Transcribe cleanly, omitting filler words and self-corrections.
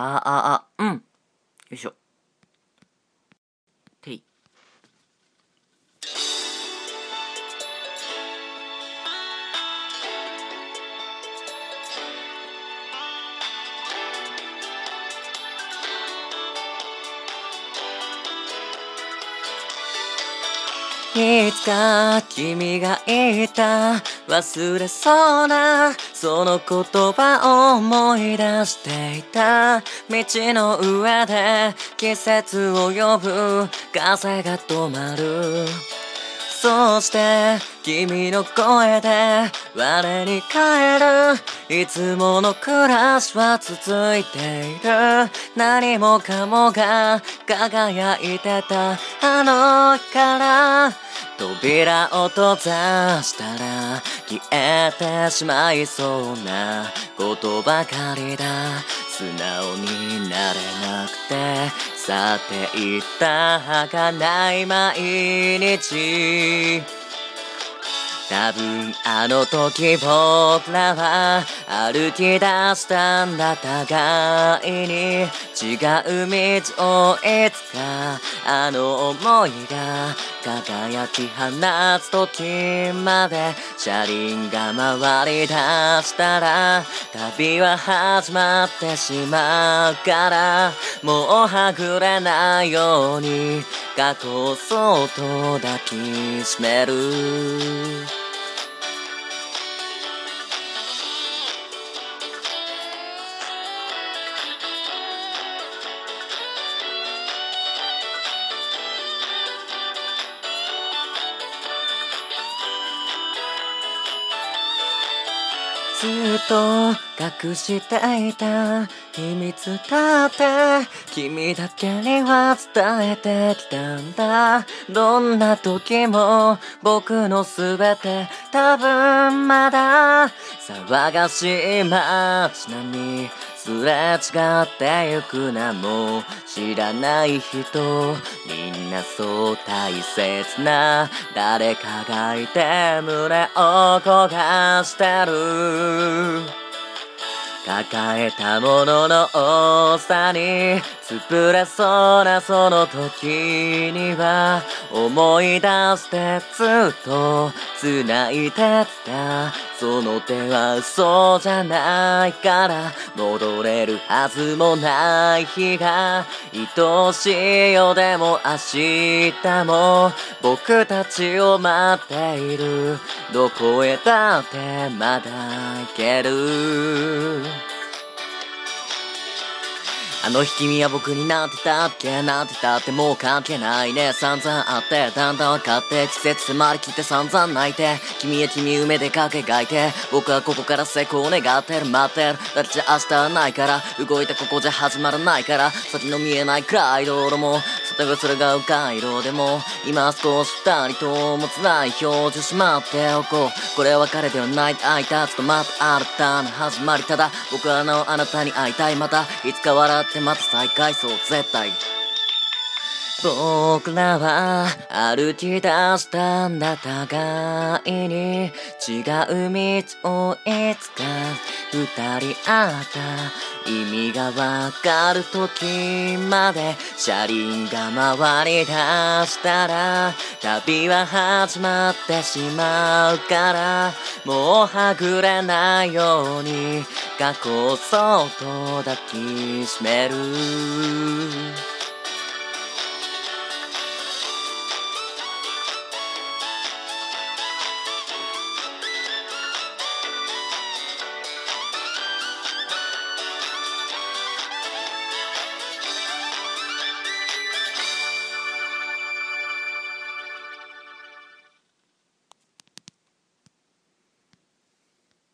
よいしょ。てい。いつか君が言った忘れそうなその言葉を思い出していた。道の上で季節を呼ぶ風が止まる。そして君の声で我に返る。いつもの暮らしは続いている。何もかもが輝いてたあの日から。扉を閉ざしたら消えてしまいそうなことばかりだ。素直になれなくて去っていった儚い毎日。多分あの時僕らは歩き出したんだ。互いに違う道をいつかあの想いが輝き放つ時まで車輪が回り出したら旅は始まってしまうから。もうはぐれないように過去をそっと抱きしめる。ずっと隠していた秘密だって君だけには伝えてきたんだ。どんな時も僕のすべて多分まだ騒がしい街並みすれ違ってゆくな。もう知らない人みんなそう大切な誰かがいて胸を焦がしてる。抱えたものの多さに潰れそうなその時には思い出してずっと繋いでたその手は嘘じゃないから戻れるはずもない日が愛しいよ。でも明日も僕たちを待っている。どこへだってまだ行ける。あの日君は僕になんて言ったっけ。なんて言ったってもう関係ないね。散々あってだんだん分かって季節迫りきって散々泣いて君へ君夢でかけがいて僕はここから成功を願ってる待ってる。だってじゃ明日はないから動いたここじゃ始まらないから先の見えない暗い道路も外がそれが迂回路でも今少し二人とも辛い表情しまっておこう。これは別れではない会いたつとまた新たな始まり。ただ僕はあなたに会いたい。またいつか笑ってまた再会そう絶対。僕らは歩き出したんだ。互いに違う道をいつか二人会った意味がわかる時まで車輪が回り出したら旅は始まってしまうからもうはぐれないように過去をそっと抱きしめる。